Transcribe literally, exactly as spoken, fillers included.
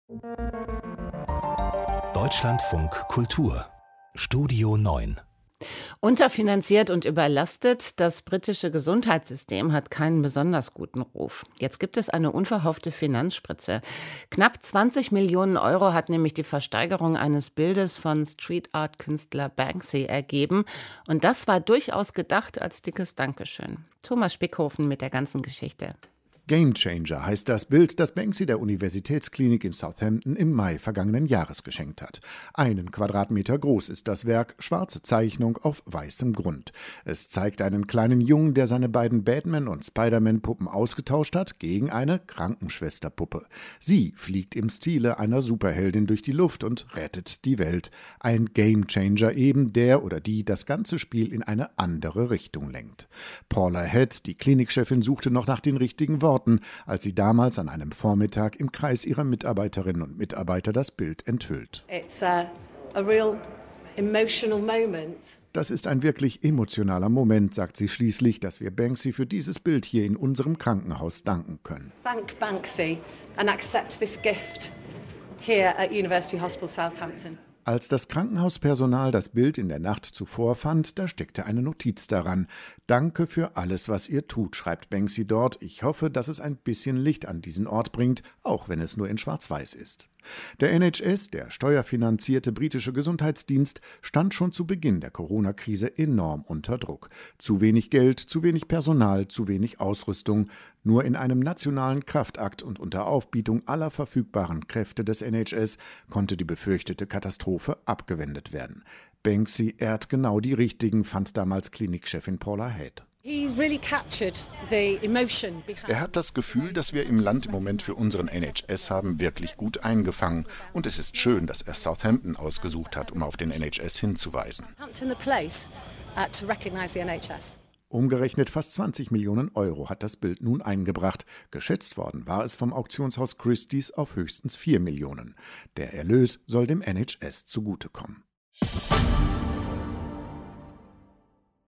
Deutschlandfunk Kultur Studio neun. Unterfinanziert und überlastet, das britische Gesundheitssystem hat keinen besonders guten Ruf. Jetzt gibt es eine unverhoffte Finanzspritze. Knapp zwanzig Millionen Euro hat nämlich die Versteigerung eines Bildes von Street-Art-Künstler Banksy ergeben. Und das war durchaus gedacht als dickes Dankeschön. Thomas Spickhofen mit der ganzen Geschichte. Gamechanger heißt das Bild, das Banksy der Universitätsklinik in Southampton im Mai vergangenen Jahres geschenkt hat. Einen Quadratmeter groß ist das Werk, schwarze Zeichnung auf weißem Grund. Es zeigt einen kleinen Jungen, der seine beiden Batman- und Spider-Man-Puppen ausgetauscht hat gegen eine Krankenschwesterpuppe. Sie fliegt im Stile einer Superheldin durch die Luft und rettet die Welt. Ein Gamechanger eben, der oder die das ganze Spiel in eine andere Richtung lenkt. Paula Head, die Klinikchefin, suchte noch nach den richtigen Worten, als sie damals an einem Vormittag im Kreis ihrer Mitarbeiterinnen und Mitarbeiter das Bild enthüllt. It's a, a real emotional moment. Das ist ein wirklich emotionaler Moment, sagt sie schließlich, dass wir Banksy für dieses Bild hier in unserem Krankenhaus danken können. Thank Banksy and accept this gift here at University Hospital Southampton. Als das Krankenhauspersonal das Bild in der Nacht zuvor fand, da steckte eine Notiz daran. Danke für alles, was ihr tut, schreibt Banksy dort. Ich hoffe, dass es ein bisschen Licht an diesen Ort bringt, auch wenn es nur in Schwarz-Weiß ist. Der N H S, der steuerfinanzierte britische Gesundheitsdienst, stand schon zu Beginn der Corona-Krise enorm unter Druck. Zu wenig Geld, zu wenig Personal, zu wenig Ausrüstung. Nur in einem nationalen Kraftakt und unter Aufbietung aller verfügbaren Kräfte des N H S konnte die befürchtete Katastrophe abgewendet werden. Banksy ehrt genau die Richtigen, fand damals Klinikchefin Paula Head. Er hat das Gefühl, das wir im Land im Moment für unseren N H S haben, wirklich gut eingefangen. Und es ist schön, dass er Southampton ausgesucht hat, um auf den N H S hinzuweisen. Umgerechnet fast zwanzig Millionen Euro hat das Bild nun eingebracht. Geschätzt worden war es vom Auktionshaus Christie's auf höchstens vier Millionen. Der Erlös soll dem N H S zugutekommen.